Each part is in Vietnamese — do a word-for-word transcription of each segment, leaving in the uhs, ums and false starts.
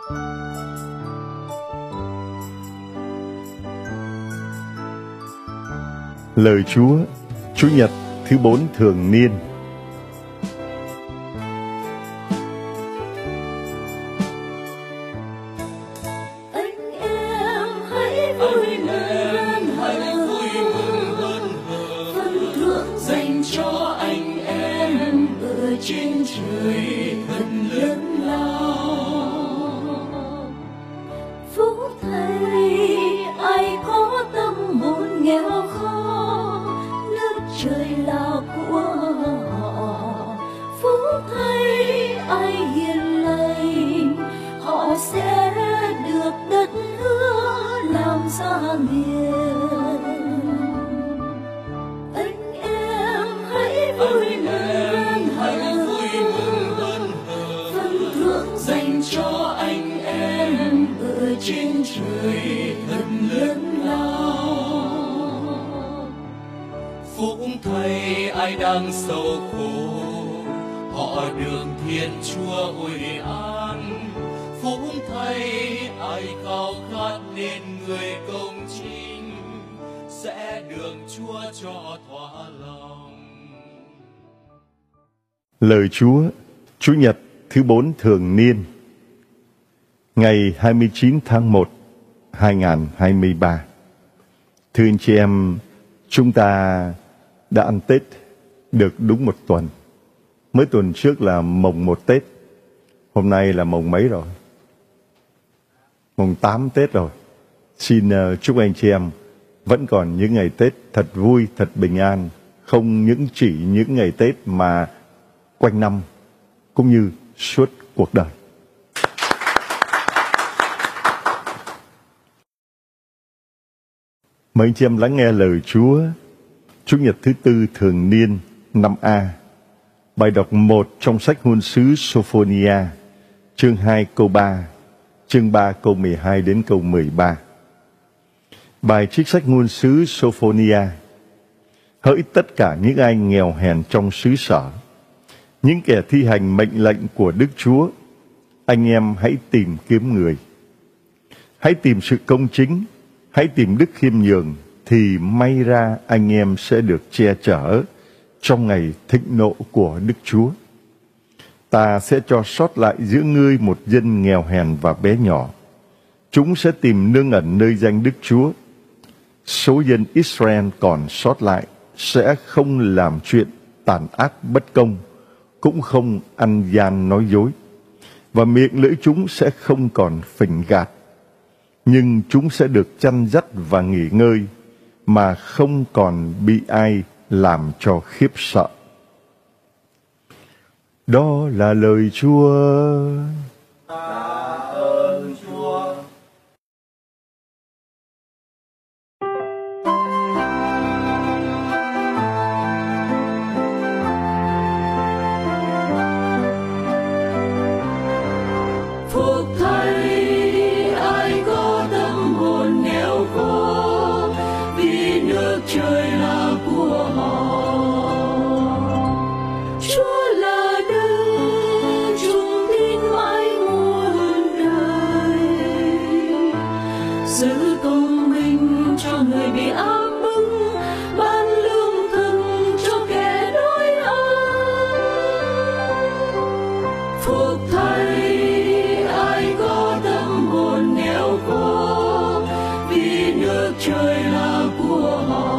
Lời Chúa, Chủ nhật thứ bốn thường niên. Anh em hãy vui lên, hãy vui mừng hơn hờ. Phần thưởng dành cho anh em ở trên trời thật lớn lao. Phúc thay ai có tâm hồn nghèo khó, nước trời là của họ. Phúc thay ai hiền lành, họ sẽ được đất hứa làm gia nghiệp. Anh em hãy vui lên, hãy vui mừng hơn hờ. Phần thưởng dành cho anh em ở trên trời thật lớn lao. Phúc thay ai đang sầu khổ, họ được Thiên Chúa ôi an. Phúc thay ai khao khát nên người công chính, sẽ được Chúa cho thỏa lòng. Lời Chúa, Chủ nhật thứ bốn thường niên. Ngày hai mươi chín tháng một, hai nghìn không trăm hai mươi ba. Thưa anh chị em, chúng ta đã ăn Tết được đúng một tuần. Mới tuần trước là mồng một Tết. Hôm nay là mồng mấy rồi? Mồng tám Tết rồi. Xin uh, chúc anh chị em vẫn còn những ngày Tết thật vui, thật bình an. Không những chỉ những ngày Tết mà quanh năm, cũng như suốt cuộc đời. Mời anh chị em lắng nghe lời Chúa, Chủ nhật thứ tư thường niên năm A. Bài đọc một trong sách ngôn sứ Sophonia, chương hai câu ba, chương ba câu mười hai đến câu mười ba. Bài trích sách ngôn sứ Sophonia. Hỡi tất cả những ai nghèo hèn trong xứ sở, những kẻ thi hành mệnh lệnh của Đức Chúa, anh em hãy tìm kiếm người. Hãy tìm sự công chính, hãy tìm đức khiêm nhường, thì may ra anh em sẽ được che chở trong ngày thịnh nộ của Đức Chúa. Ta sẽ cho sót lại giữa ngươi một dân nghèo hèn và bé nhỏ. Chúng sẽ tìm nương ẩn nơi danh Đức Chúa. Số dân Israel còn sót lại sẽ không làm chuyện tàn ác bất công, cũng không ăn gian nói dối, và miệng lưỡi chúng sẽ không còn phỉnh gạt. Nhưng chúng sẽ được chăn dắt và nghỉ ngơi, mà không còn bị ai làm cho khiếp sợ. Đó là lời Chúa. Tạ ơn Chúa. Phúc thay ai có tâm hồn nghèo khổ, vì nước trời là của họ. Chúa là Đức, chúng tin mãi muôn đời. Giữ công minh cho người bị áp bức, ban lương thực cho kẻ đói ăn. Phúc thay ai có tâm hồn nghèo khổ, vì nước trời là của họ.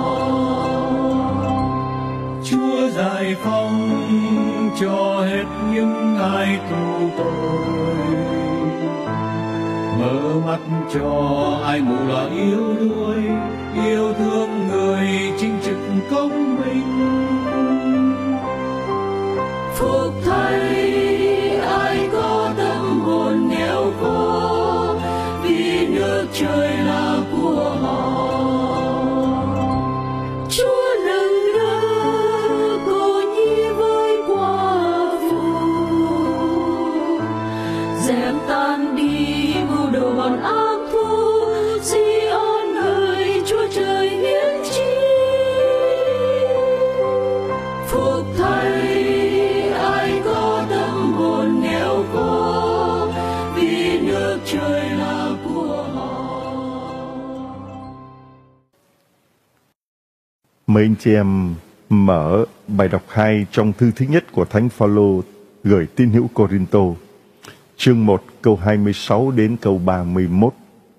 Chúa giải phóng cho hết những ai tù tội, mở mắt cho ai mù loà yếu đuối, yêu thương người chính trực công minh. Phúc thay ai có tâm hồn nghèo khổ, vì nước trời là của họ. Chúa nâng đỡ cô nhi với quả phụ, dẹp tan đi mưu đồ bọn ác thú. Sion ơi, Chúa trời hiến chi. Phúc thay ai có tâm hồn nghèo khổ, vì nước Mời anh chị em mở bài đọc hai trong thư thứ nhất của Thánh Phaolô gửi tín hữu Cô-rinh-tô, chương một câu hai mươi sáu đến câu ba mươi mốt.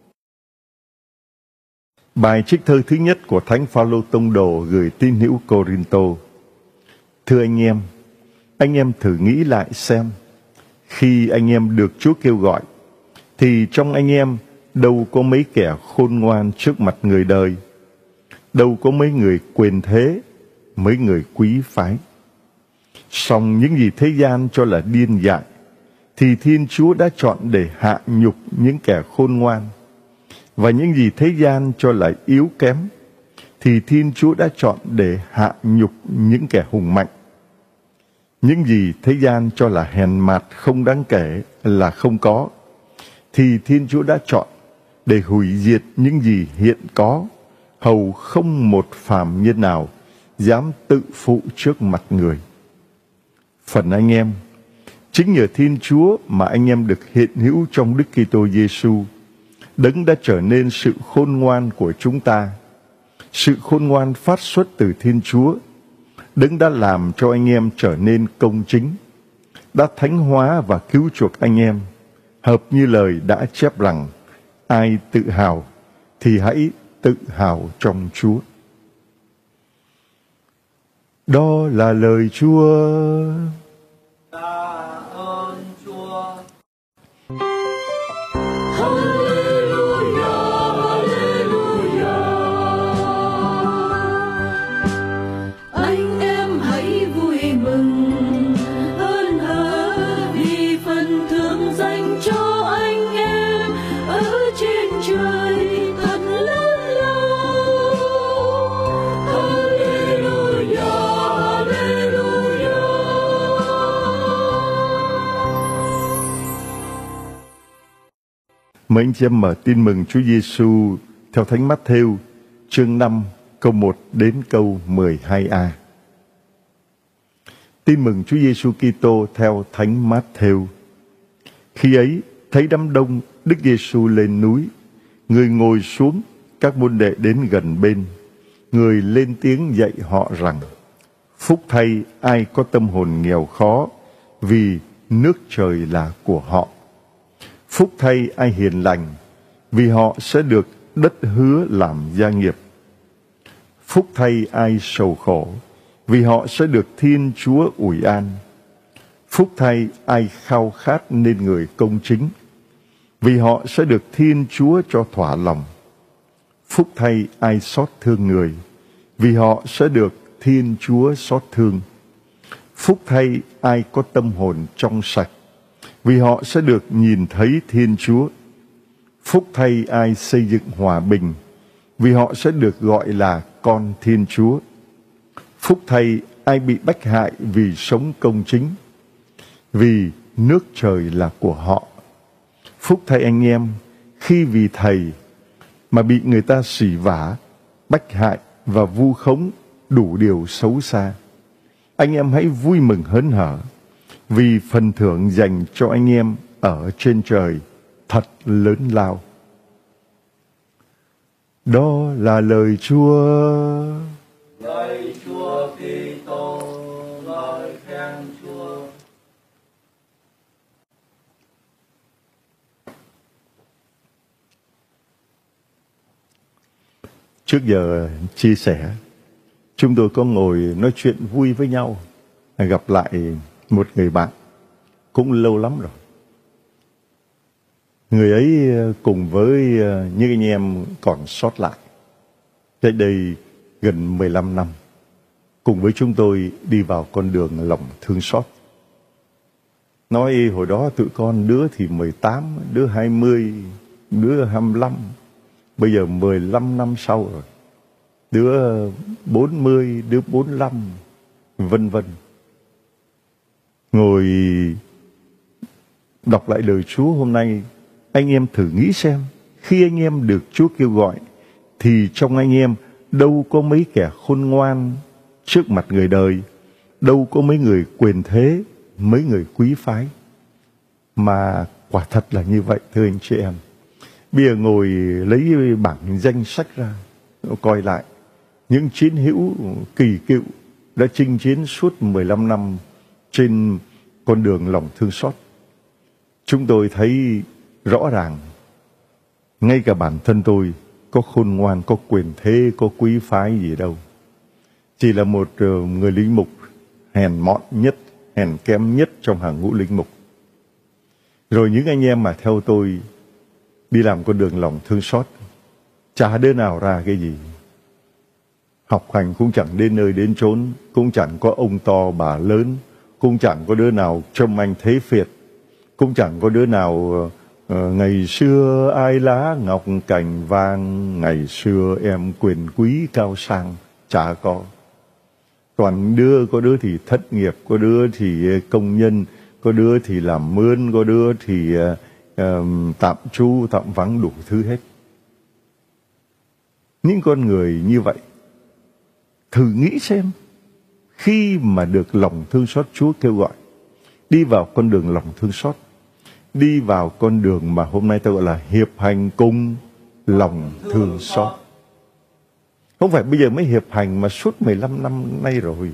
Bài trích thơ thứ nhất của Thánh Phaolô tông đồ gửi tín hữu Cô-rinh-tô. Thưa anh em, anh em thử nghĩ lại xem, khi anh em được Chúa kêu gọi, thì trong anh em đâu có mấy kẻ khôn ngoan trước mặt người đời, đâu có mấy người quyền thế, mấy người quý phái. Song những gì thế gian cho là điên dại, thì Thiên Chúa đã chọn để hạ nhục những kẻ khôn ngoan. Và những gì thế gian cho là yếu kém, thì Thiên Chúa đã chọn để hạ nhục những kẻ hùng mạnh. Những gì thế gian cho là hèn mạt không đáng kể, là không có, thì Thiên Chúa đã chọn để hủy diệt những gì hiện có, hầu không một phàm nhân nào dám tự phụ trước mặt người. Phần anh em, chính nhờ Thiên Chúa mà anh em được hiện hữu trong Đức Kitô Giêsu, Đấng đã trở nên sự khôn ngoan của chúng ta. Sự khôn ngoan phát xuất từ Thiên Chúa, Đấng đã làm cho anh em trở nên công chính, đã thánh hóa và cứu chuộc anh em, hợp như lời đã chép rằng: ai tự hào thì hãy tự hào trong Chúa. Đó là lời Chúa. Tạ ơn Chúa. Hallelujah, hallelujah. Anh em hãy vui mừng, hớn hở vì phần thưởng dành cho anh em ở trên trời thật lớn lao. Hallelujah, hallelujah. Mời anh chị em mở tin mừng Chúa Giêsu theo Thánh Mát-thêu chương năm câu một đến câu mười hai a. Tin mừng Chúa Giêsu Kitô theo Thánh Mát-thêu. Khi ấy, thấy đám đông, Đức Giêsu lên núi, người ngồi xuống, các môn đệ đến gần bên. Người lên tiếng dạy họ rằng: phúc thay ai có tâm hồn nghèo khó, vì nước trời là của họ. Phúc thay ai hiền lành, vì họ sẽ được đất hứa làm gia nghiệp. Phúc thay ai sầu khổ, vì họ sẽ được Thiên Chúa ủi an. Phúc thay ai khao khát nên người công chính, vì họ sẽ được Thiên Chúa cho thỏa lòng. Phúc thay ai xót thương người, vì họ sẽ được Thiên Chúa xót thương. Phúc thay ai có tâm hồn trong sạch, vì họ sẽ được nhìn thấy Thiên Chúa. Phúc thay ai xây dựng hòa bình, vì họ sẽ được gọi là con Thiên Chúa. Phúc thay ai bị bách hại vì sống công chính, vì nước trời là của họ. Phúc thay anh em khi vì Thầy mà bị người ta sỉ vả, bách hại và vu khống đủ điều xấu xa. Anh em hãy vui mừng hớn hở, vì phần thưởng dành cho anh em ở trên trời thật lớn lao. Đó là lời Chúa. Lạy Chúa Kitô, lời khen Chúa. Trước giờ chia sẻ, chúng tôi có ngồi nói chuyện vui với nhau, gặp lại một người bạn cũng lâu lắm rồi. Người ấy cùng với những anh em còn sót lại, cách đây gần mười lăm năm, cùng với chúng tôi đi vào con đường lòng thương xót. Nói hồi đó tụi con đứa thì mười tám, đứa hai mươi, đứa hai mươi lăm, bây giờ mười lăm năm sau rồi, đứa bốn mươi, đứa bốn mươi lăm, vân vân. Ngồi đọc lại lời Chúa hôm nay, anh em thử nghĩ xem, khi anh em được Chúa kêu gọi, thì trong anh em đâu có mấy kẻ khôn ngoan trước mặt người đời, đâu có mấy người quyền thế, mấy người quý phái. Mà quả thật là như vậy, thưa anh chị em. Bây giờ ngồi lấy bảng danh sách ra, coi lại, những chiến hữu kỳ cựu đã chinh chiến suốt mười lăm năm trên con đường lòng thương xót. Chúng tôi thấy rõ ràng, ngay cả bản thân tôi có khôn ngoan, có quyền thế, có quý phái gì đâu. Chỉ là một người linh mục hèn mọn nhất, hèn kém nhất trong hàng ngũ linh mục. Rồi những anh em mà theo tôi đi làm con đường lòng thương xót, chả đứa nào ra cái gì. Học hành cũng chẳng đến nơi đến chốn, cũng chẳng có ông to bà lớn, cũng chẳng có đứa nào trông anh thế phiệt, cũng chẳng có đứa nào uh, ngày xưa ai lá ngọc cành vàng, ngày xưa em quyền quý cao sang, chả có. Toàn đứa, có đứa thì thất nghiệp, có đứa thì công nhân, có đứa thì làm mướn, có đứa thì uh, uh, tạm trú, tạm vắng, đủ thứ hết. Những con người như vậy, thử nghĩ xem, khi mà được lòng thương xót Chúa kêu gọi, đi vào con đường lòng thương xót, đi vào con đường mà hôm nay tôi gọi là hiệp hành cùng lòng thương xót. Không phải bây giờ mới hiệp hành mà suốt mười lăm năm nay rồi.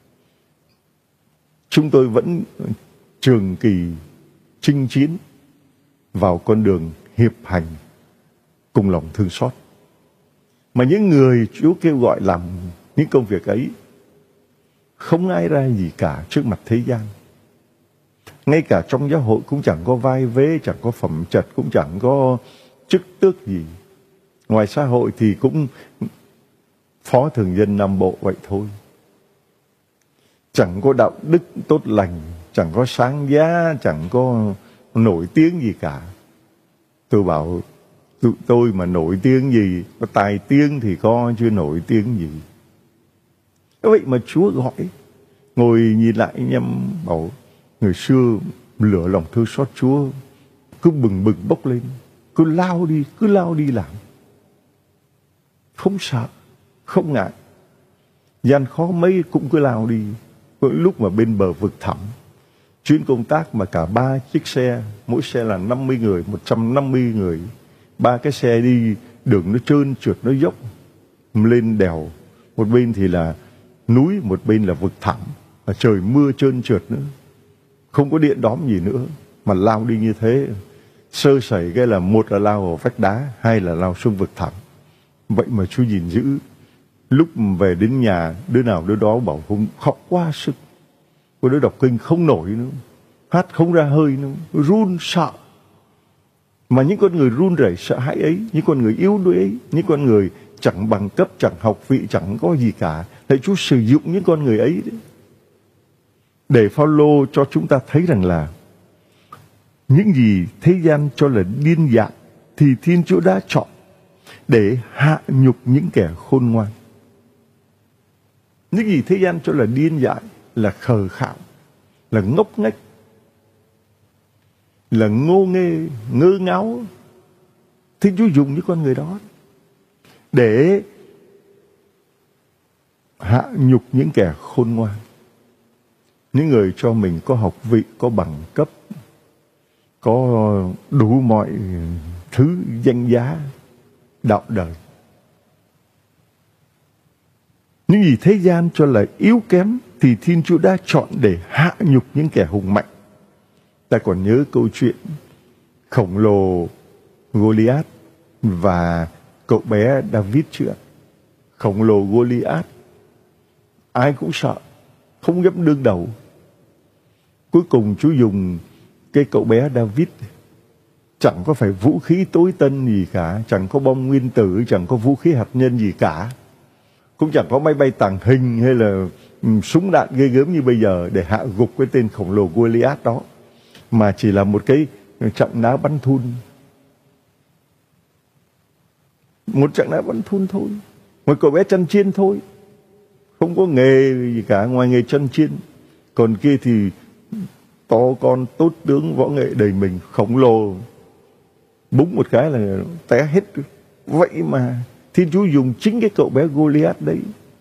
Chúng tôi vẫn trường kỳ chinh chiến vào con đường hiệp hành cùng lòng thương xót. Mà những người Chúa kêu gọi làm những công việc ấy, không ai ra gì cả trước mặt thế gian. Ngay cả trong giáo hội cũng chẳng có vai vế, chẳng có phẩm chất, cũng chẳng có chức tước gì. Ngoài xã hội thì cũng phó thường dân Nam Bộ vậy thôi. Chẳng có đạo đức tốt lành, chẳng có sáng giá, chẳng có nổi tiếng gì cả. Tôi bảo tụi tôi mà nổi tiếng gì, có tài tiếng thì có, chưa nổi tiếng gì. Vậy mà Chúa gọi, ngồi nhìn lại anh em bảo, người xưa lửa lòng thương xót Chúa cứ bừng bừng bốc lên, cứ lao đi, cứ lao đi làm. Không sợ, không ngại. Gian khó mấy cũng cứ lao đi. Có lúc mà bên bờ vực thẳm, chuyến công tác mà cả ba chiếc xe, mỗi xe là năm mươi người, một trăm năm mươi người. Ba cái xe đi, đường nó trơn trượt, nó dốc, lên đèo. Một bên thì là núi, một bên là vực thẳm, và trời mưa trơn trượt nữa. Không có điện đóm gì nữa, mà lao đi như thế. Sơ sẩy cái là một là lao vào vách đá, hai là lao xuống vực thẳm. Vậy mà Chúa gìn giữ. Lúc về đến nhà, đứa nào đứa đó bảo không, khóc quá sức. Có đứa đọc kinh không nổi nữa, hát không ra hơi nữa, run sợ. Mà những con người run rẩy sợ hãi ấy, những con người yếu đuối ấy, những con người chẳng bằng cấp, chẳng học vị, chẳng có gì cả, để Chúa sử dụng những con người ấy đấy, để Phao-lô cho chúng ta thấy rằng là những gì thế gian cho là điên dại thì Thiên Chúa đã chọn để hạ nhục những kẻ khôn ngoan. Những gì thế gian cho là điên dại, là khờ khạo, là ngốc nghếch, là ngô nghê, ngơ ngáo, Thiên Chúa dùng những con người đó để hạ nhục những kẻ khôn ngoan. Những người cho mình có học vị, có bằng cấp, có đủ mọi thứ danh giá, đạo đời. Những gì thế gian cho là yếu kém thì Thiên Chúa đã chọn để hạ nhục những kẻ hùng mạnh. Ta còn nhớ câu chuyện khổng lồ Goliath và cậu bé David chưa? Khổng lồ Goliath, ai cũng sợ, không dám đương đầu. Cuối cùng Chúa dùng cái cậu bé David, chẳng có phải vũ khí tối tân gì cả, chẳng có bom nguyên tử, chẳng có vũ khí hạt nhân gì cả, cũng chẳng có máy bay tàng hình hay là um, súng đạn ghê gớm như bây giờ để hạ gục cái tên khổng lồ Goliath đó, mà chỉ là một cái trận đá bắn thun, một trận đá bắn thun thôi, một cậu bé chăn chiên thôi, không có nghề gì cả ngoài nghề chăn chiên. Còn kia thì to con, tốt tướng, võ nghệ đầy mình, khổng lồ, búng một cái là té hết. Vậy mà Thiên Chúa dùng chính cái cậu bé Goliath đấy,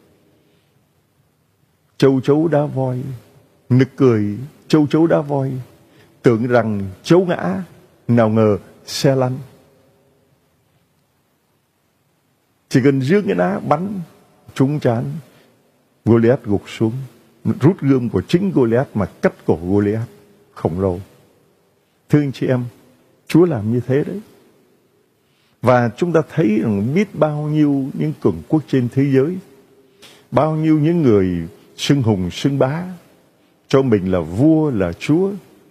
châu chấu đá voi, nực cười, châu chấu đá voi, tưởng rằng chấu ngã, nào ngờ xe lăn. Chỉ cần rước cái đá bắn trúng trán, Goliath gục xuống, rút gươm của chính Goliath mà cắt cổ Goliath khổng lồ. Thưa anh chị em, Chúa làm như thế đấy. Và chúng ta thấy rằng biết bao nhiêu những cường quốc trên thế giới, bao nhiêu những người xưng hùng xưng bá, cho mình là vua là Chúa,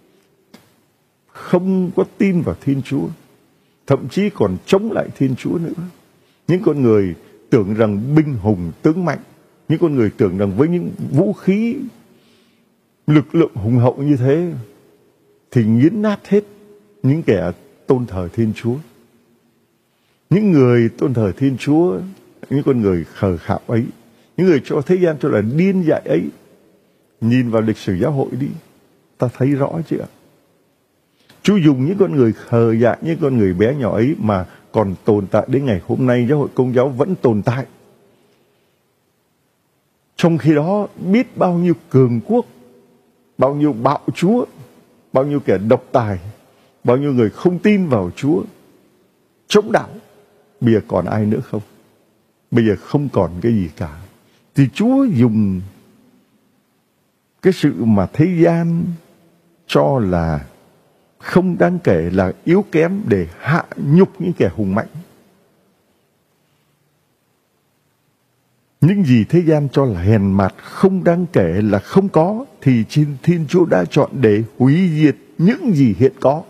không có tin vào Thiên Chúa, thậm chí còn chống lại Thiên Chúa nữa. Những con người tưởng rằng binh hùng tướng mạnh, những con người tưởng rằng với những vũ khí lực lượng hùng hậu như thế thì nghiến nát hết những kẻ tôn thờ Thiên Chúa. Những người tôn thờ Thiên Chúa, những con người khờ khạo ấy, những người cho thế gian cho là điên dại ấy, nhìn vào lịch sử giáo hội đi, ta thấy rõ chứ ạ. Chúa dùng những con người khờ dại, những con người bé nhỏ ấy mà còn tồn tại đến ngày hôm nay. Giáo hội Công giáo vẫn tồn tại. Trong khi đó biết bao nhiêu cường quốc, bao nhiêu bạo chúa, bao nhiêu kẻ độc tài, bao nhiêu người không tin vào Chúa, chống đảo. Bây giờ còn ai nữa không? Bây giờ không còn cái gì cả. Thì Chúa dùng cái sự mà thế gian cho là không đáng kể, là yếu kém để hạ nhục những kẻ hùng mạnh. Những gì thế gian cho là hèn mạt, không đáng kể, là không có, thì Thiên Chúa đã chọn để hủy diệt những gì hiện có.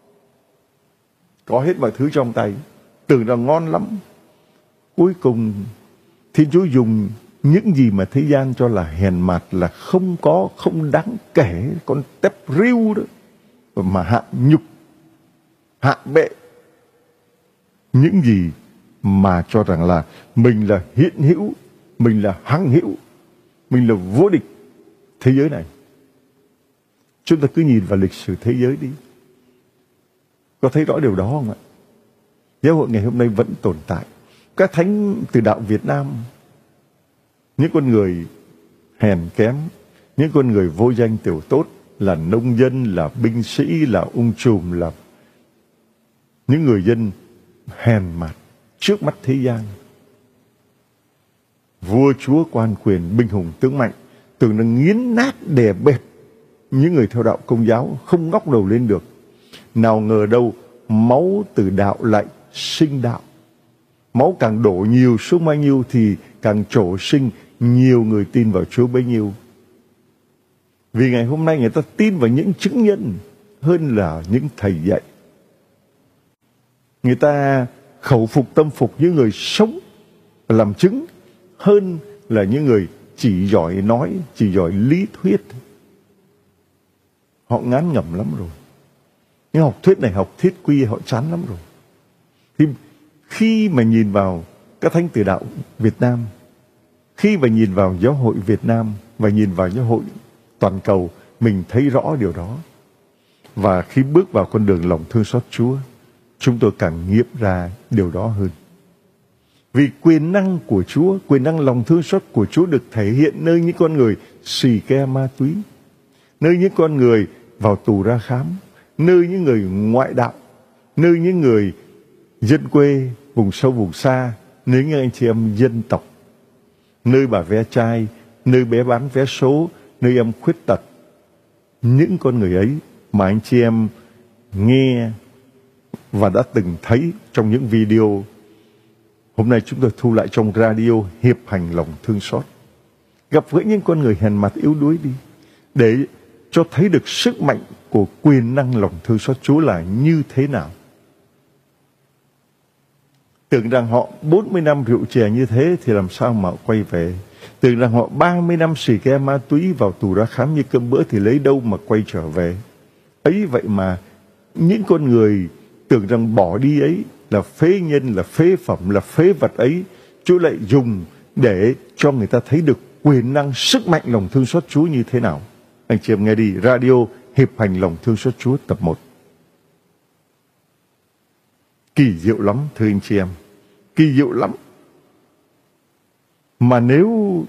Có hết mọi thứ trong tay, tưởng rằng ngon lắm. Cuối cùng Thiên Chúa dùng những gì mà thế gian cho là hèn mạt, là không có, không đáng kể, con tép riêu đó, mà hạ nhục, hạ bệ những gì mà cho rằng là mình là hiện hữu, mình là hằng hữu, mình là vô địch thế giới này. Chúng ta cứ nhìn vào lịch sử thế giới đi, có thấy rõ điều đó không ạ? Giáo hội ngày hôm nay vẫn tồn tại. Các thánh từ đạo Việt Nam, những con người hèn kém, những con người vô danh tiểu tốt, là nông dân, là binh sĩ, là ung trùm, là những người dân hèn mạt trước mắt thế gian. Vua chúa quan quyền, binh hùng tướng mạnh, tưởng là nghiến nát đè bẹp những người theo đạo Công giáo, không ngóc đầu lên được. Nào ngờ đâu, máu từ đạo lại sinh đạo. Máu càng đổ nhiều xuống bao nhiêu thì càng trổ sinh nhiều người tin vào Chúa bấy nhiêu. Vì ngày hôm nay người ta tin vào những chứng nhân hơn là những thầy dạy. Người ta khẩu phục tâm phục những người sống làm chứng hơn là những người chỉ giỏi nói, chỉ giỏi lý thuyết. Họ ngán ngẩm lắm rồi. Nhưng học thuyết này học thuyết quy họ chán lắm rồi. Thì khi mà nhìn vào các thánh tử đạo Việt Nam, khi mà nhìn vào giáo hội Việt Nam và nhìn vào giáo hội toàn cầu, mình thấy rõ điều đó. Và khi bước vào con đường lòng thương xót Chúa, chúng tôi càng nghiệm ra điều đó hơn. Vì quyền năng của Chúa, quyền năng lòng thương xót của Chúa được thể hiện nơi những con người xì ke ma túy, nơi những con người vào tù ra khám, nơi những người ngoại đạo, nơi những người dân quê, vùng sâu vùng xa, nơi những anh chị em dân tộc, nơi bà ve chai, nơi bé bán vé số, nơi em khuyết tật. Những con người ấy mà anh chị em nghe và đã từng thấy trong những video, hôm nay chúng tôi thu lại trong radio Hiệp hành lòng thương xót. Gặp gỡ những con người hèn mặt yếu đuối đi, để cho thấy được sức mạnh của quyền năng lòng thương xót Chúa là như thế nào. Tưởng rằng họ bốn mươi năm rượu chè như thế thì làm sao mà quay về. Tưởng rằng họ ba mươi năm xì ke ma túy vào tù ra khám như cơm bữa thì lấy đâu mà quay trở về. Ấy vậy mà những con người tưởng rằng bỏ đi ấy là phế nhân, là phế phẩm, là phế vật ấy, Chúa lại dùng để cho người ta thấy được quyền năng, sức mạnh lòng thương xót Chúa như thế nào. Anh chị em nghe đi, radio Hiệp hành lòng thương xót Chúa tập một. Kỳ diệu lắm thưa anh chị em, kỳ diệu lắm. Mà nếu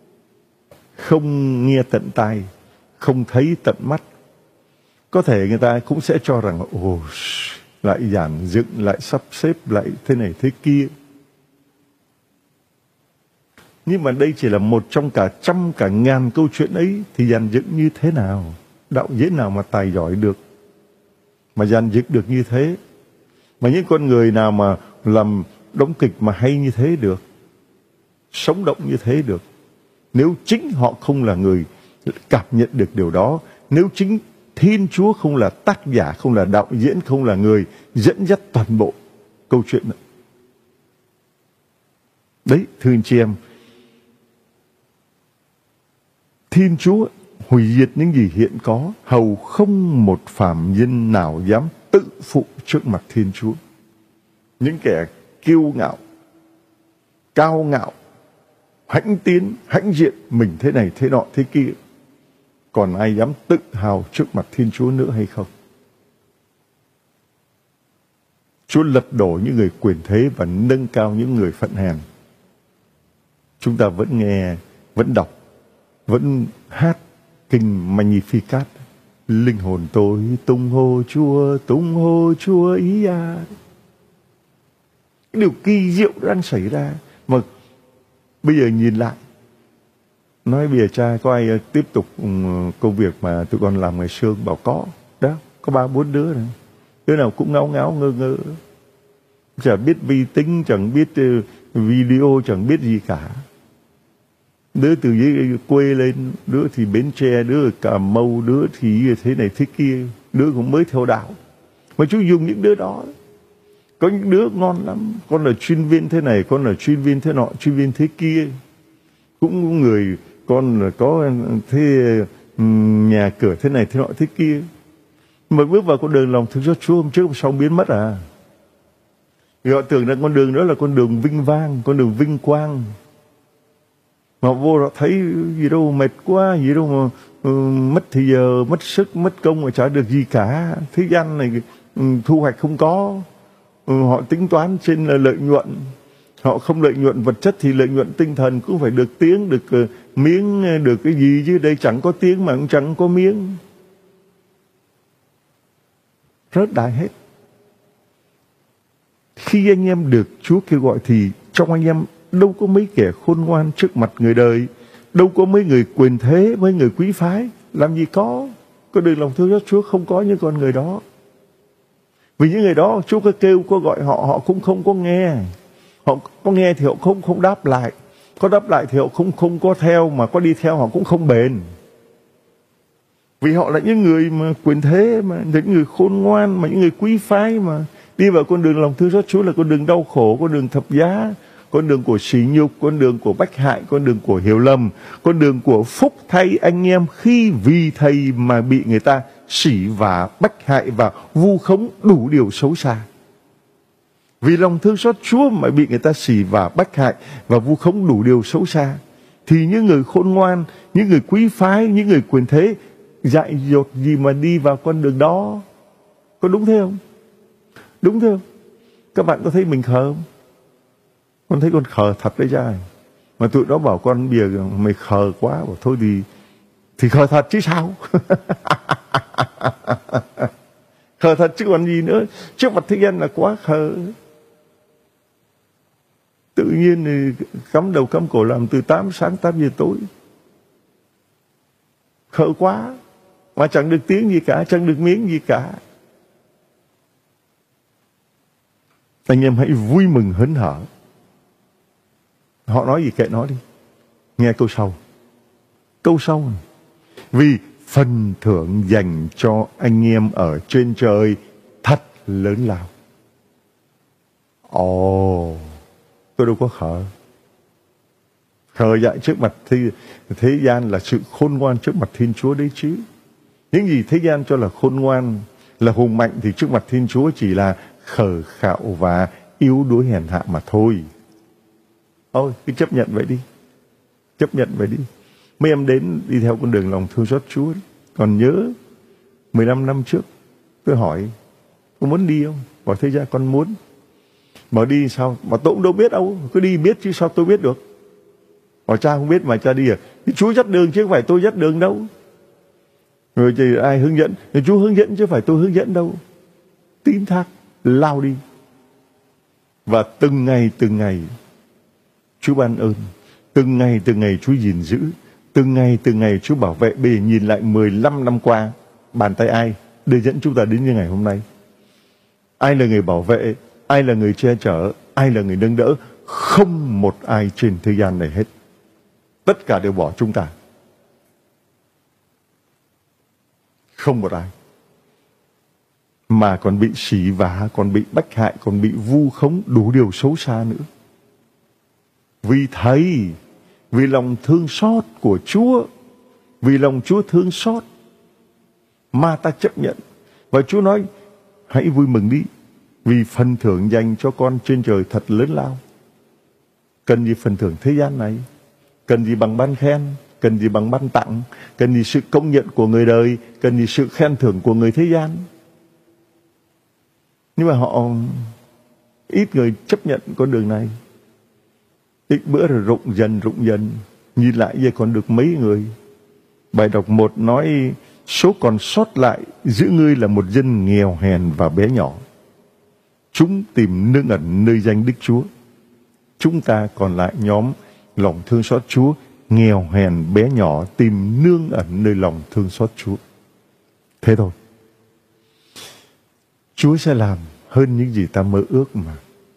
không nghe tận tai, không thấy tận mắt, có thể người ta cũng sẽ cho rằng ồ, lại dàn dựng, lại sắp xếp, lại thế này thế kia. Nhưng mà đây chỉ là một trong cả trăm cả ngàn câu chuyện ấy, thì dàn dựng như thế nào? Đạo diễn nào mà tài giỏi được mà dàn dựng được như thế? Mà những con người nào mà làm đóng kịch mà hay như thế được, sống động như thế được? Nếu chính họ không là người cảm nhận được điều đó, nếu chính Thiên Chúa không là tác giả, không là đạo diễn, không là người dẫn dắt toàn bộ câu chuyện đó. Đấy, thưa anh chị em, Thiên Chúa hủy diệt những gì hiện có, hầu không một phàm nhân nào dám tự phụ trước mặt Thiên Chúa. Những kẻ kiêu ngạo, cao ngạo, hãnh tiến, hãnh diện, mình thế này thế nọ thế kia, còn ai dám tự hào trước mặt Thiên Chúa nữa hay không? Chúa lật đổ những người quyền thế và nâng cao những người phận hèn. Chúng ta vẫn nghe, vẫn đọc, vẫn hát kinh Magnificat. Linh hồn tôi tung hô Chúa, tung hô Chúa ý à. Cái điều kỳ diệu đang xảy ra mà bây giờ nhìn lại, nói bây giờ cha có ai tiếp tục công việc mà tụi con làm ngày xưa? Bảo có. Đó, có ba bốn đứa này. Đứa nào cũng ngáo ngáo ngơ ngơ, chẳng biết vi tính, chẳng biết video, chẳng biết gì cả. Đứa từ dưới quê lên, đứa thì Bến Tre, đứa ở Cà Mau, đứa thì thế này thế kia, đứa cũng mới theo đạo. Mà Chúa dùng những đứa đó. Có những đứa ngon lắm, con là chuyên viên thế này, con là chuyên viên thế nọ, chuyên viên thế kia. Cũng người, con là có thế nhà cửa thế này thế nọ thế kia. Mà bước vào con đường lòng thương xót Chúa hôm trước hôm sau biến mất à. Vì họ tưởng rằng con đường đó là con đường vinh vang, con đường vinh quang. Mà vô họ thấy gì đâu mệt quá, gì đâu mà uh, mất thì giờ, mất sức, mất công mà chả được gì cả. Thế gian này um, thu hoạch không có. Uh, họ tính toán trên uh, lợi nhuận. Họ không lợi nhuận vật chất thì lợi nhuận tinh thần cũng phải được tiếng, được uh, miếng, được cái gì chứ. Đây chẳng có tiếng mà cũng chẳng có miếng. Rớt đại hết. Khi anh em được Chúa kêu gọi thì trong anh em đâu có mấy kẻ khôn ngoan trước mặt người đời, đâu có mấy người quyền thế, mấy người quý phái. Làm gì có. Có đường lòng thương xót Chúa không có những con người đó. Vì những người đó Chúa có kêu, có gọi họ, họ cũng không có nghe. Họ có nghe thì họ không không đáp lại. Có đáp lại thì họ không không có theo, mà có đi theo họ cũng không bền. Vì họ là những người mà quyền thế, mà những người khôn ngoan, mà những người quý phái, mà đi vào con đường lòng thương xót Chúa là con đường đau khổ, con đường thập giá, con đường của sỉ nhục, con đường của bách hại, con đường của hiểu lầm, con đường của phúc thay anh em khi vì thầy mà bị người ta sỉ vả, bách hại và vu khống đủ điều xấu xa. Vì lòng thương xót Chúa mà bị người ta sỉ vả, bách hại và vu khống đủ điều xấu xa, thì những người khôn ngoan, những người quý phái, những người quyền thế dại dột gì mà đi vào con đường đó. Có đúng thế không? Đúng thế không? Các bạn có thấy mình khờ không? Con thấy con khờ thật đấy cha. Mà tụi nó bảo con bây giờ mày khờ quá, bảo thôi thì thì khờ thật chứ sao. Khờ thật chứ còn gì nữa. Trước mặt thế gian là quá khờ. Tự nhiên thì cắm đầu cắm cổ làm từ tám sáng tám giờ tối. Khờ quá. Mà chẳng được tiếng gì cả, chẳng được miếng gì cả. Anh em hãy vui mừng hớn hở. Họ nói gì kệ nói đi. Nghe câu sau. Câu sau này. Vì phần thưởng dành cho anh em ở trên trời thật lớn lao. Ồ, tôi đâu có khờ. Khờ dại trước mặt thế, thế gian là sự khôn ngoan trước mặt Thiên Chúa đấy chứ. Những gì thế gian cho là khôn ngoan, là hùng mạnh, thì trước mặt Thiên Chúa chỉ là khờ khạo và yếu đuối hèn hạ mà thôi. Ôi, cứ chấp nhận vậy đi. Chấp nhận vậy đi. Mấy em đến đi theo con đường lòng thương xót Chúa. Còn nhớ mười lăm năm trước tôi hỏi có muốn đi không? Bảo thế ra con muốn. Bảo đi sao? Bảo tôi cũng đâu biết đâu. Cứ đi biết chứ sao tôi biết được. Bảo cha không biết mà cha đi à? Thì Chúa dắt đường chứ không phải tôi dắt đường đâu. Rồi thì ai hướng dẫn? Thì Chúa hướng dẫn chứ không phải tôi hướng dẫn đâu. Tín thác lao đi. Và từng ngày từng ngày Chúa ban ơn, Từng ngày từng ngày Chúa gìn giữ, từng ngày từng ngày Chúa bảo vệ. Bây giờ nhìn lại mười lăm năm qua, bàn tay ai đưa dẫn chúng ta đến như ngày hôm nay? Ai là người bảo vệ? Ai là người che chở? Ai là người nâng đỡ? Không một ai trên thế gian này hết. Tất cả đều bỏ chúng ta. Không một ai. Mà còn bị sỉ vả, còn bị bách hại, còn bị vu khống, đủ điều xấu xa nữa. Vì Thầy, vì lòng thương xót của Chúa, vì lòng Chúa thương xót mà ta chấp nhận. Và Chúa nói, hãy vui mừng đi, vì phần thưởng dành cho con trên trời thật lớn lao. Cần gì phần thưởng thế gian này? Cần gì bằng ban khen? Cần gì bằng ban tặng? Cần gì sự công nhận của người đời? Cần gì sự khen thưởng của người thế gian? Nhưng mà họ, ít người chấp nhận con đường này. Ít bữa rồi rụng dần rụng dần. Nhìn lại giờ còn được mấy người. Bài đọc một nói, số còn sót lại giữa ngươi là một dân nghèo hèn và bé nhỏ. Chúng tìm nương ẩn nơi danh Đức Chúa. Chúng ta còn lại nhóm lòng thương xót Chúa, nghèo hèn bé nhỏ, tìm nương ẩn nơi lòng thương xót Chúa. Thế thôi. Chúa sẽ làm hơn những gì ta mơ ước mà.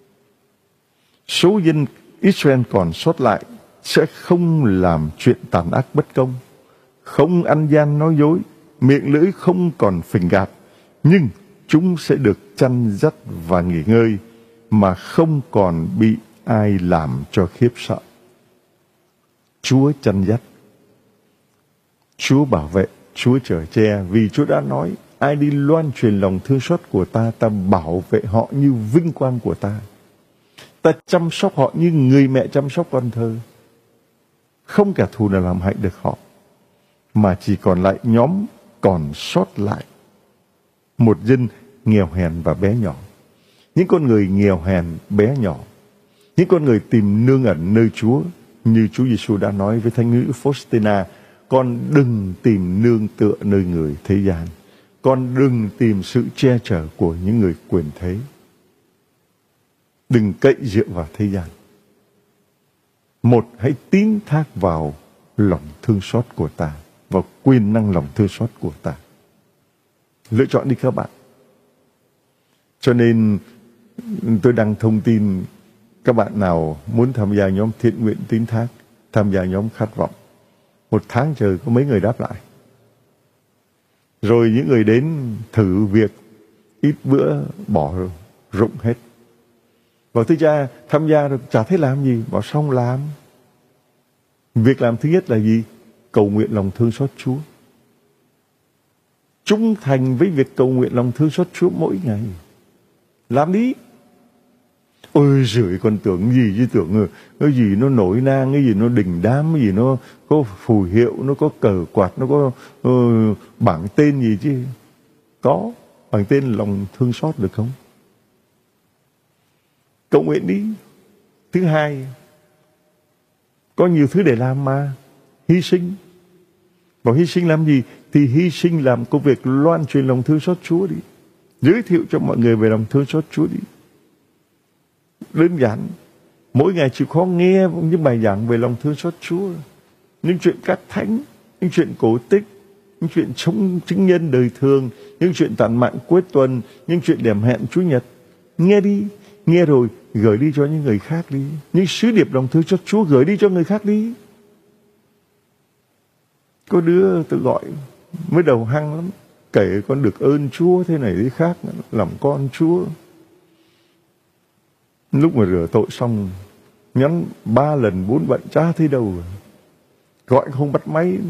Số dân Israel còn sót lại sẽ không làm chuyện tàn ác bất công, không ăn gian nói dối, miệng lưỡi không còn phình gạt, nhưng chúng sẽ được chăn dắt và nghỉ ngơi mà không còn bị ai làm cho khiếp sợ. Chúa chăn dắt, Chúa bảo vệ, Chúa chở che, vì Chúa đã nói, ai đi loan truyền lòng thương xót của ta, ta bảo vệ họ như vinh quang của ta. Ta chăm sóc họ như người mẹ chăm sóc con thơ. Không kẻ thù nào làm hại được họ, mà chỉ còn lại nhóm còn sót lại. Một dân nghèo hèn và bé nhỏ. Những con người nghèo hèn, bé nhỏ. Những con người tìm nương ẩn nơi Chúa. Như Chúa Giêsu đã nói với thánh nữ Faustina, con đừng tìm nương tựa nơi người thế gian. Con đừng tìm sự che chở của những người quyền thế. Đừng cậy dựa vào thế gian. Một, hãy tín thác vào lòng thương xót của ta, vào quyền năng lòng thương xót của ta. Lựa chọn đi các bạn. Cho nên tôi đăng thông tin, các bạn nào muốn tham gia nhóm thiện nguyện tín thác, tham gia nhóm khát vọng, một tháng trời có mấy người đáp lại. Rồi những người đến thử việc, ít bữa bỏ rụng hết. Bảo thưa cha, tham gia rồi chả thấy làm gì. Bảo xong làm. Việc làm thứ nhất là gì? Cầu nguyện lòng thương xót Chúa. Trung thành với việc cầu nguyện lòng thương xót Chúa mỗi ngày. Làm đi. Ôi giời, con tưởng gì chứ, tưởng cái gì nó nổi nang, cái gì nó đình đám, cái gì nó có phù hiệu, nó có cờ quạt, nó có uh, bảng tên gì chứ. Có, bảng tên lòng thương xót được không? Cầu nguyện đi. Thứ hai, có nhiều thứ để làm mà. Hy sinh. Bảo hy sinh làm gì? Thì hy sinh làm công việc loan truyền lòng thương xót Chúa đi. Giới thiệu cho mọi người về lòng thương xót Chúa đi. Đơn giản. Mỗi ngày chịu khó nghe những bài giảng về lòng thương xót Chúa. Những chuyện các thánh, những chuyện cổ tích, những chuyện sống chứng nhân đời thường, những chuyện tản mạn cuối tuần, những chuyện điểm hẹn Chủ nhật. Nghe đi. Nghe rồi gửi đi cho những người khác đi. Những sứ điệp lòng thương xót Chúa gửi đi cho người khác đi. Có đứa tự gọi mới đầu hăng lắm, kể con được ơn Chúa thế này thế khác, làm con Chúa. Lúc mà rửa tội xong nhắn ba lần bốn bận chả thấy đâu, gọi không bắt máy nữa.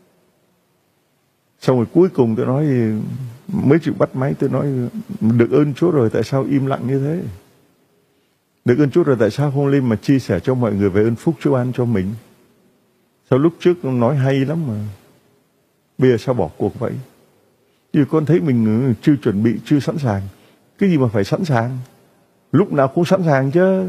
Xong rồi cuối cùng tôi nói, mới chịu bắt máy, tôi nói được ơn Chúa rồi, tại sao im lặng như thế? Được ơn Chúa rồi, tại sao không lên mà chia sẻ cho mọi người về ơn phúc Chúa ban cho mình? Sao lúc trước nói hay lắm mà bây giờ sao bỏ cuộc vậy? Vì con thấy mình chưa chuẩn bị, chưa sẵn sàng. Cái gì mà phải sẵn sàng? Lúc nào cũng sẵn sàng chứ.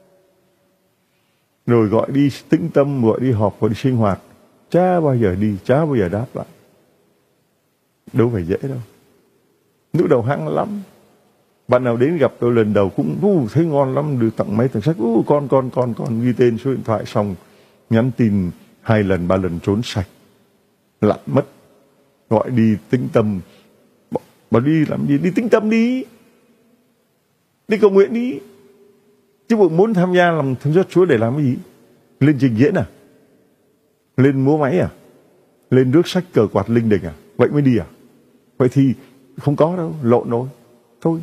Rồi gọi đi tĩnh tâm, gọi đi họp, gọi đi sinh hoạt, chả bao giờ đi, chả bao giờ đáp lại. Đâu phải dễ đâu. Lúc đầu hăng lắm. Bạn nào đến gặp tôi lần đầu cũng uh, thấy ngon lắm, được tặng mấy tặng sách, uh, con con con con ghi tên số điện thoại xong nhắn tin hai lần ba lần trốn sạch, lặn mất, gọi đi tĩnh tâm. Bà đi làm gì? Đi tĩnh tâm đi, đi cầu nguyện đi. Chứ bộ muốn tham gia làm thương xót Chúa để làm cái gì? Lên trình diễn à? Lên múa máy à? Lên rước sách cờ quạt linh đình à? Vậy mới đi à? Vậy thì không có đâu, lộn rồi. Thôi.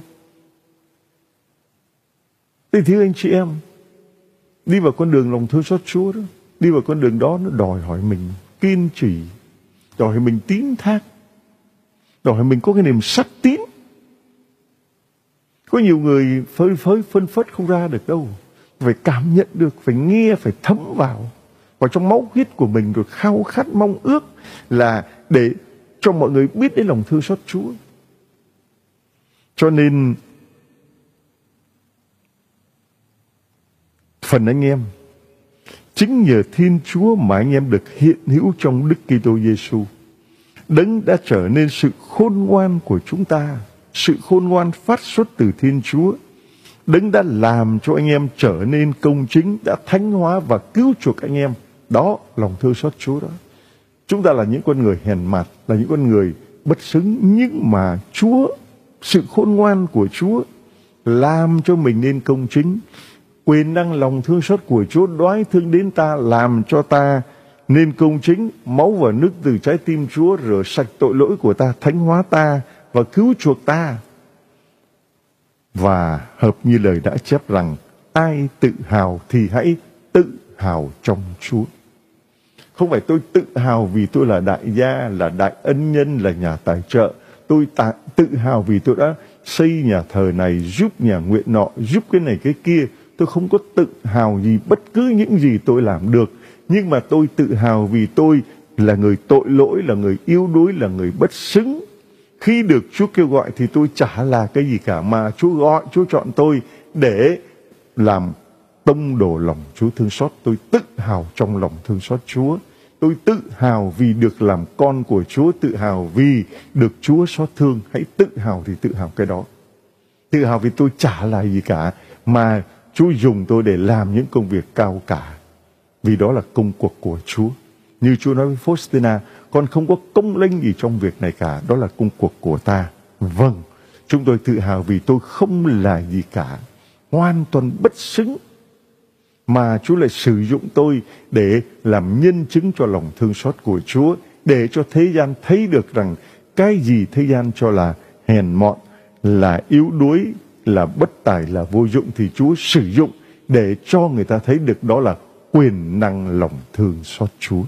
Thế thưa anh chị em, đi vào con đường lòng thương xót Chúa đó, đi vào con đường đó nó đòi hỏi mình kiên trì, đòi hỏi mình tín thác, đòi hỏi mình có cái niềm sắt tín. Có nhiều người phơi phới phân phất không ra được đâu. Phải cảm nhận được, phải nghe, phải thấm vào vào trong máu huyết của mình, rồi khao khát mong ước là để cho mọi người biết đến lòng thương xót Chúa. Cho nên phần anh em, chính nhờ Thiên Chúa mà anh em được hiện hữu trong Đức Kitô Giêsu. Đấng đã trở nên sự khôn ngoan của chúng ta, sự khôn ngoan phát xuất từ Thiên Chúa. Đấng đã làm cho anh em trở nên công chính, đã thánh hóa và cứu chuộc anh em. Đó, lòng thương xót Chúa đó. Chúng ta là những con người hèn mạt, là những con người bất xứng, nhưng mà Chúa, sự khôn ngoan của Chúa làm cho mình nên công chính. Quyền năng lòng thương xót của Chúa đoái thương đến ta, làm cho ta nên công chính. Máu và nước từ trái tim Chúa rửa sạch tội lỗi của ta, thánh hóa ta và cứu chuộc ta. Và hợp như lời đã chép rằng, ai tự hào thì hãy tự hào trong Chúa. Không phải tôi tự hào vì tôi là đại gia, là đại ân nhân, là nhà tài trợ. Tôi tạ, tự hào vì tôi đã xây nhà thờ này, giúp nhà nguyện nọ, giúp cái này cái kia. Tôi không có tự hào gì bất cứ những gì tôi làm được. Nhưng mà tôi tự hào vì tôi là người tội lỗi, là người yếu đuối, là người bất xứng. Khi được Chúa kêu gọi thì tôi chả là cái gì cả, mà Chúa gọi, Chúa chọn tôi để làm tông đồ lòng Chúa thương xót. Tôi tự hào trong lòng thương xót Chúa. Tôi tự hào vì được làm con của Chúa, tự hào vì được Chúa xót thương. Hãy tự hào thì tự hào cái đó. Tự hào vì tôi chả là gì cả, mà Chúa dùng tôi để làm những công việc cao cả. Vì đó là công cuộc của Chúa. Như Chúa nói với Faustina, con không có công lênh gì trong việc này cả, đó là công cuộc của ta. Vâng, chúng tôi tự hào vì tôi không là gì cả, hoàn toàn bất xứng, mà Chúa lại sử dụng tôi để làm nhân chứng cho lòng thương xót của Chúa, để cho thế gian thấy được rằng cái gì thế gian cho là hèn mọn, là yếu đuối, là bất tài, là vô dụng, thì Chúa sử dụng để cho người ta thấy được đó là quyền năng lòng thương xót Chúa.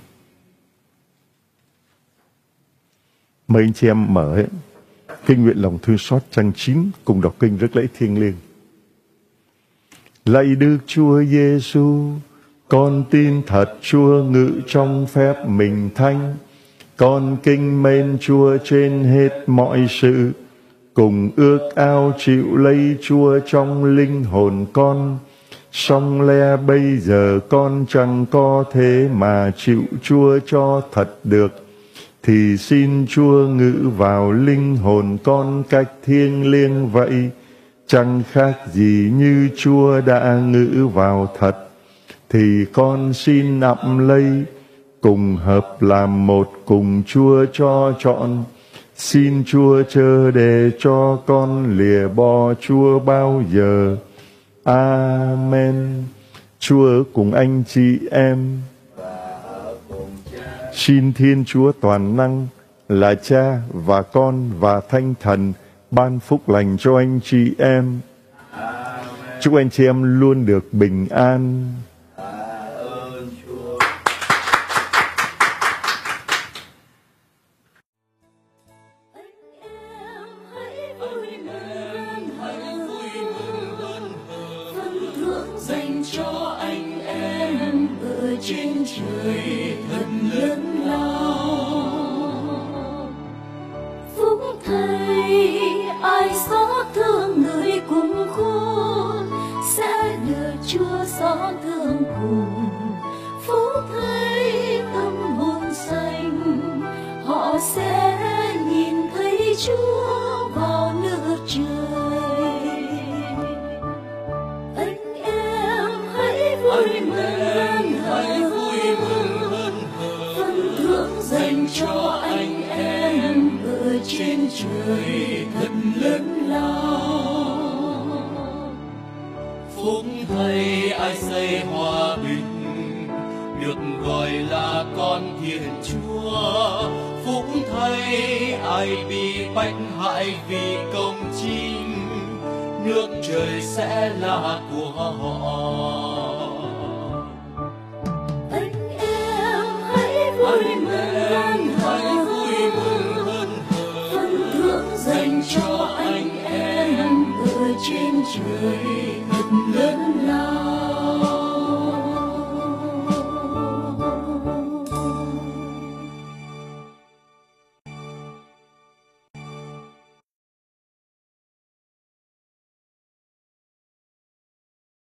Mời anh chị em mở ấy, kinh nguyện lòng thương xót trang chín, cùng đọc kinh rước lễ thiêng liêng. Lạy Đức Chúa Giêsu, con tin thật Chúa ngự trong phép mình thánh. Con kinh mến Chúa trên hết mọi sự, cùng ước ao chịu lấy Chúa trong linh hồn con. Song lẽ bây giờ con chẳng có thế mà chịu Chúa cho thật được, thì xin Chúa ngự vào linh hồn con cách thiêng liêng vậy. Chẳng khác gì như Chúa đã ngự vào thật, thì con xin nắm lấy, cùng hợp làm một cùng Chúa cho chọn. Xin Chúa chớ để cho con lìa bỏ Chúa bao giờ. Amen. Chúa cùng anh chị em. Xin Thiên Chúa toàn năng là Cha và Con và Thánh Thần ban phúc lành cho anh chị em. Chúc anh chị em luôn được bình an. Dành cho anh em ở trên trời thật lớn lao. Phúc thay ai xót thương người cùng khôn, sẽ được Chúa xót thương cùng. Phúc thay tâm hồn xanh, họ sẽ nhìn thấy Chúa vào nước trời. Vui mừng, hãy vui trên trời thật lớn lao. Phúc thay ai xây hòa bình, được gọi là con Thiên Chúa. Phúc thay ai bị bách hại vì công chính, nước trời sẽ là của họ. Anh em hãy vui mừng Hãy vui mừng hơn hờ, phần thưởng dành cho anh em ở trên trời thật lớn